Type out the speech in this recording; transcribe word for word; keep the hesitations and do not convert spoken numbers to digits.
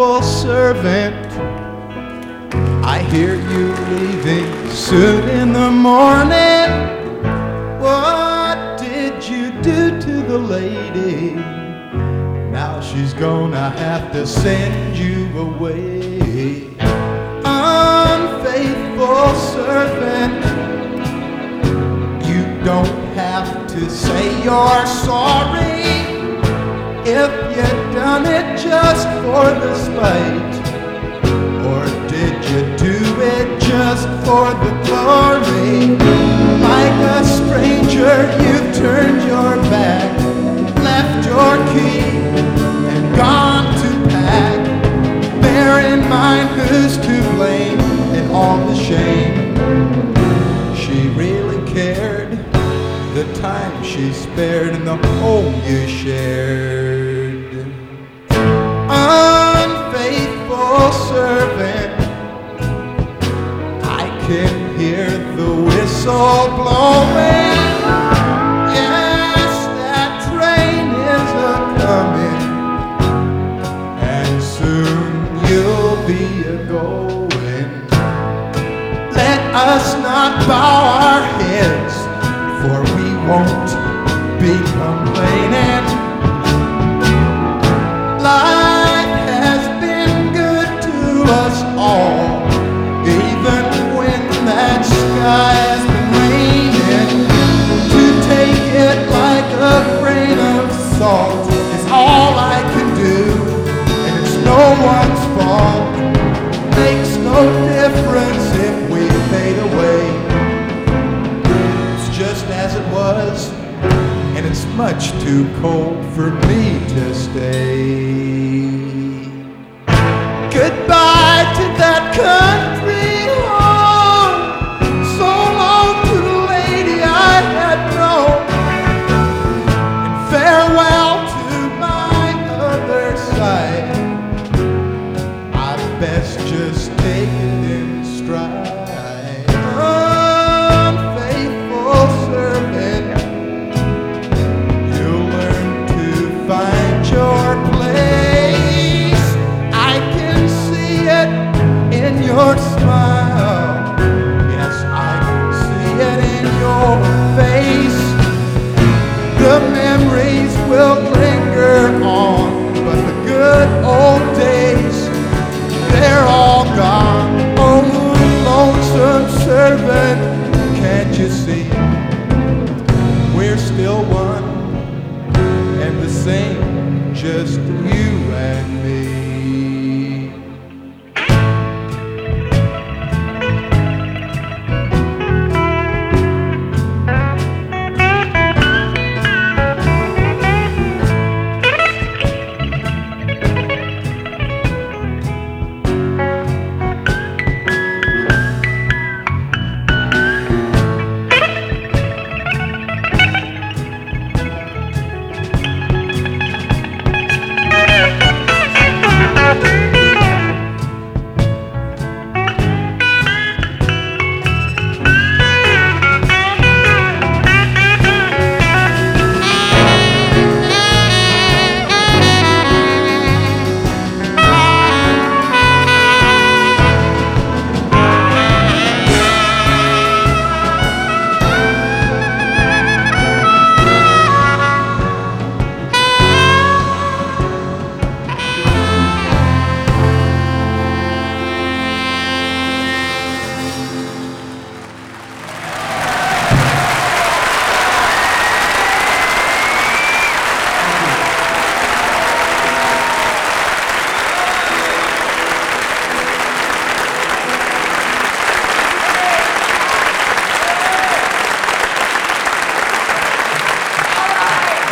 faithful servant, I hear you leaving soon in the morning. What did you do to the lady? Now she's gonna have to send you away. Unfaithful servant, you don't have to say you're sorry. If you done it just for the spite, or did you do it just for the glory? Like a stranger, you've turned your back, left your key, and gone to pack. Bear in mind who's to blame and all the shame. She really cared, the time she spared and the home you shared. Unfaithful servant, I can hear the whistle blowing. Yes, that train is a-coming, and soon you'll be a-going. Let us not bow our heads, for we won't be complaining. Life has been good to us all, even when that sky has been raining. To take it like a grain of salt is all I can do, and it's no one's fault. Makes no difference if we fade away. Just as it was, and it's much too cold for me to stay. Goodbye to that country home, so long to the lady I had known, and farewell to my other side. I best just take it in stride. Your smile, yes, I can see it in your face. The memories will linger on, but the good old days, they're all gone. Oh, lonesome servant, can't you see? We're still one and the same, just you and me.